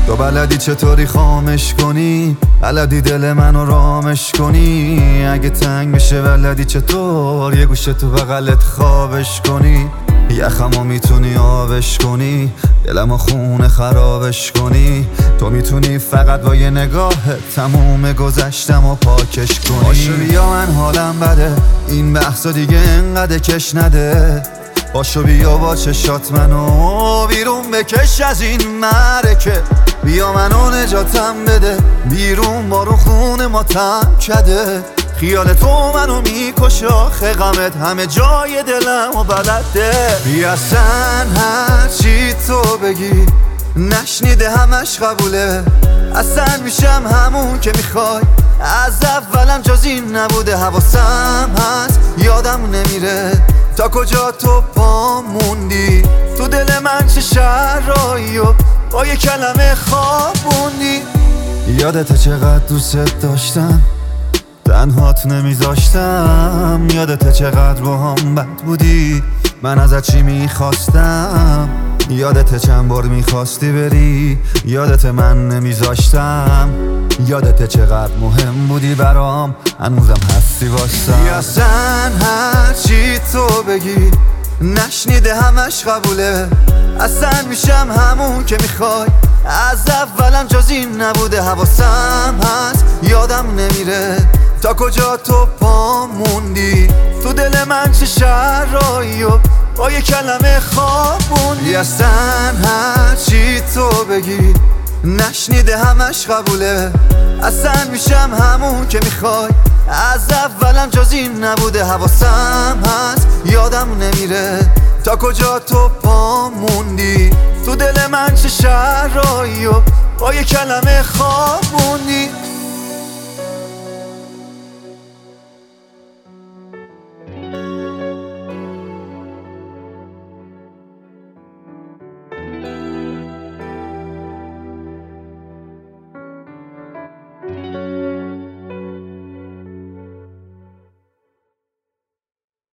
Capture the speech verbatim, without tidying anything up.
تو بلدی چطوری خامش کنی، بلدی دل منو رامش کنی. اگه تنگ میشه بلدی چطور یه گوشه تو بغلت خوابش کنی. یخمو میتونی آبش کنی، دلمو خونه خرابش کنی. تو میتونی فقط با یه نگاه تموم گذشتم و پاکش کنی. باشو بیا من حالم بده، این بحثا دیگه انقدر کش نده. باشو بیا با چشات منو بیرون بکش از این مرکه. بیا منو نجاتم بده، بیرون بارون خونه ما تم کده. خیال تو منو میکشه، آخه غمت همه جای دلم و بلده. بیا اصلا هرچی تو بگی نشنیده همش قبوله. اصلا میشم همون که میخوای، از اولم جز این نبوده. حواسم هست یادم نمیره تا کجا تو پا موندی. تو دل من چه شرایی و با یه کلمه خوابوندی. یادت چقدر دوست داشتم، تنهات نمیذاشتم. یادت چقدر با هم بد بودی، من ازت چی میخواستم. یادت چند بار میخواستی بری، یادت من نمیذاشتم. یادت چقدر مهم بودی برام، هنوزم هستی واسم. یا اصلا هرچی تو بگی نشنیده همش قبوله. اصلا میشم همون که میخوای، از اولم جز این نبوده. حواسم هست یادم نمیره تا کجا تو پا موندی. تو دل من چه شرایی و با یه کلمه خوابوندی. اصلا هرچی تو بگی نشنیده همش قبوله. اصلا میشم همون که میخوای، از اولم جز این نبوده. حواسم هست یادم نمیره تا کجا تو پا موندی. تو دل من چه شرایی و با یه کلمه خوابوندی.